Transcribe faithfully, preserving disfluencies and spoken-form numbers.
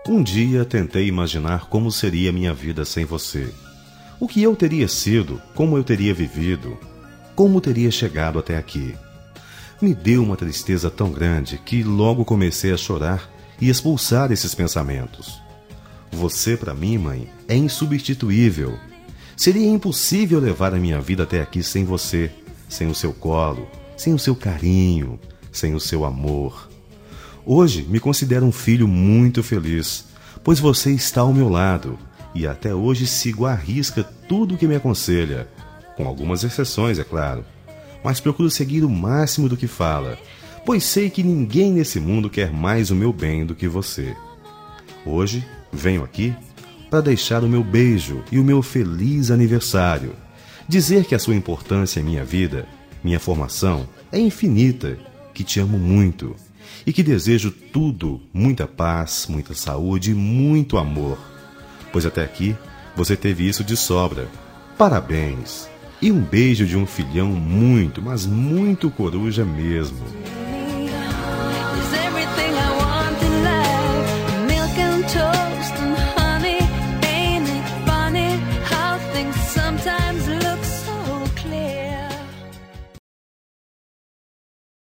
Um dia tentei imaginar como seria minha vida sem você. O que eu teria sido, como eu teria vivido, como teria chegado até aqui. Me deu uma tristeza tão grande que logo comecei a chorar e expulsar esses pensamentos. Você, para mim, mãe, é insubstituível. Seria impossível levar a minha vida até aqui sem você, sem o seu colo, sem o seu carinho, sem o seu amor. Hoje me considero um filho muito feliz, pois você está ao meu lado e até hoje sigo à risca tudo o que me aconselha, com algumas exceções, é claro, mas procuro seguir o máximo do que fala, pois sei que ninguém nesse mundo quer mais o meu bem do que você. Hoje venho aqui para deixar o meu beijo e o meu feliz aniversário, dizer que a sua importância em minha vida, minha formação, é infinita, que te amo muito e que desejo tudo, muita paz, muita saúde e muito amor, pois até aqui você teve isso de sobra. Parabéns! E um beijo de um filhão muito, mas muito coruja mesmo.